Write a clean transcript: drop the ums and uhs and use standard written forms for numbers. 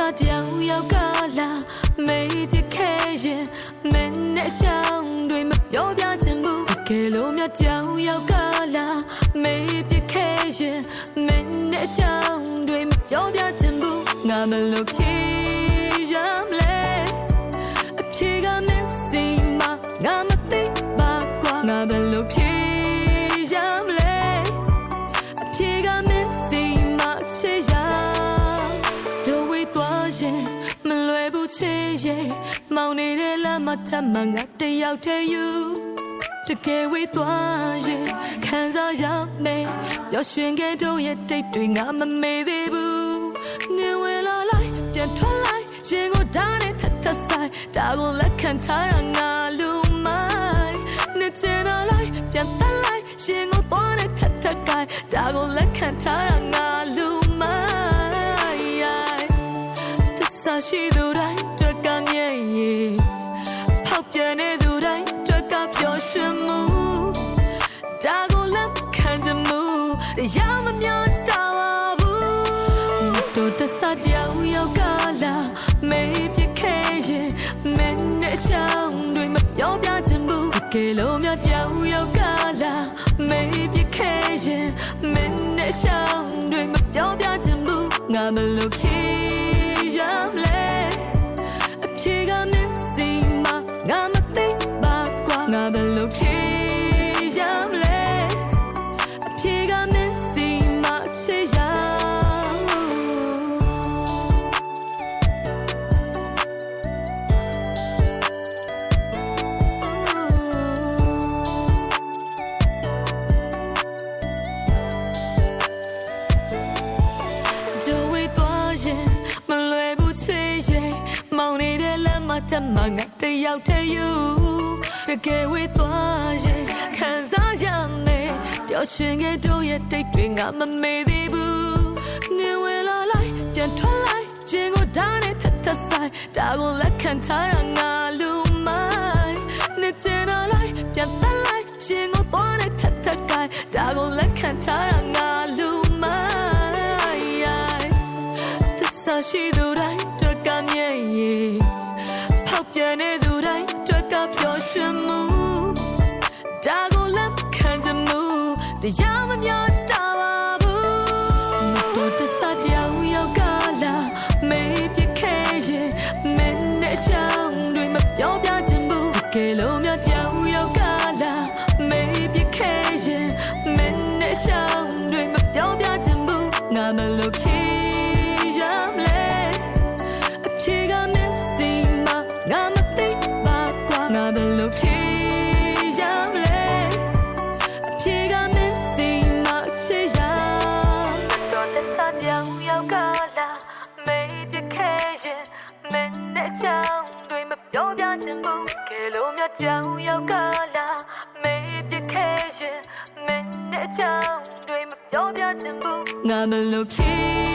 စာကြောင်ရောက်ကလာမေးပြခဲ့ရင်မင်းနဲ့ချောင်းတွေမပြောပြချင်ဘူးကဲလို့မြတ်ကြောင်ရောက်ကလာမေးပြခဲ့ရင်မင်းနဲ့ချောင်းတွေမပြောပြချင်ဘူးငါမလို့ဖြေရမလဲအဖြေကမင်းစီမငါမသိပါကွာငါမလို့ဖြေရမလဲအဖြေကမင်းစီမချေရတို့ဝေးသွားရင်မလွယ်ဘူးချေရဲ့မောင်နေတဲ့လမ်းမှာထပ်မှငါတယောက်တည်းယူတကယ်ဝေးသွားရင်ခံစားရမယ်ပျော်ရွှင်ခဲ့တို့ရဲ့တိတ်တွေငါမမေ့သေးဘူးနေဝင်လာလိုက်ပြန်ထွက်လိုက်ရင်ကိုဓာတ်နဲ့ထပ်ထပ်ဆိုင်ဒါကိုလက်ခံထားရငါလူမိုင်းနေချင်လာလိုက်ပြန်တက်လိုက်ရင်ကိုသွားနဲ့ထပ်ထပ်ကိုင်းဒါကိုလက်ခံထားရငါလူမိုင်းသစ္စာရှိသူတိုင်းတွေ့ကမြဲရဲ့ဖောက်ပြန်နေသူတိုင်းတွေ့ကပျော်ရွှင်မှုဒါကိုလက်ခံကြမှုတရားမမျောတာပါဘူးတို့တဆကြောင်ရောက်ကလာမေးပြခဲ့ရင်မင်းနဲ့ချောင်းတွေမပြောပြချင်ဘူးကဲလို့မြကြောင်ရောက်ကလာမေးပြခဲ့ရင်မင်းနဲ့ချောင်းတွေမပြောပြချင်ဘူးငါမလို့ဖြေရမလဲအဖြေကမင်းစီမငါမသိပါကွာငါမလို့ဖြေရမလဲအဖြေကမင်းစီမချေရတမငါတယောက်တည်းယူတကယ်ဝေးသွားရင်ခံစားရမယ်ပျော်ရွှင်ခဲ့တို့ရဲ့တိတ်တွေငါမမေ့သေးဘူးနေဝင်လာလိုက်ပြန်ထွက်လိုက်ရင်ကိုဓာတ်နဲ့ထပ်ထပ်ဆိုင်ဒါကိုလက်ခံထားရငါလူမိုင်းနေချင်လာလိုက်ပြန်တက်လိုက်ရင်ကိုသွားနဲ့ထပ်ထပ်ကိုင်းဒါကိုလက်ခံထားရငါလူမိုင်းသစ္စာရှိသူတိုင်းတွေ့ကမြဲရဲ့ဖောက်ပြန်နေသူတိုင်းတွေ့ကပျော်ရွှင်မှုဒါကိုလက်ခံကြမှုတရားမမျောတာပါဘူးတို့တဆကြောင်ရောက်ကလာမေးပြခဲ့ရင်မင်းနဲ့ချောင်းတွေမပြောပြချင်ဘူးကဲလို့မြကြောင်ရောက်ကလာမေးပြခဲ့ရင်မင်းနဲ့ချောင်းတွေမပြောပြချင်ဘူးငါမလို့ဖြေရမလဲအဖြေကမင်းစီမငါမသိပါကွာငါဘယ်လိုဖြေရမလဲအဖြေကမင်းစီမချေရတော့တဆကြောင်ရောက်ကလာမေးပြခဲ့ရင်မင်းနဲ့ချောင်းတွေမပြောပြချင်ဘူးကဲလို့မြကြောင်ရောက်ကလာမေးပြခဲ့ရင်မင်းနဲ့ချောင်းတွေမပြောပြချင်ဘူးငါဘယ်လိုဖြေ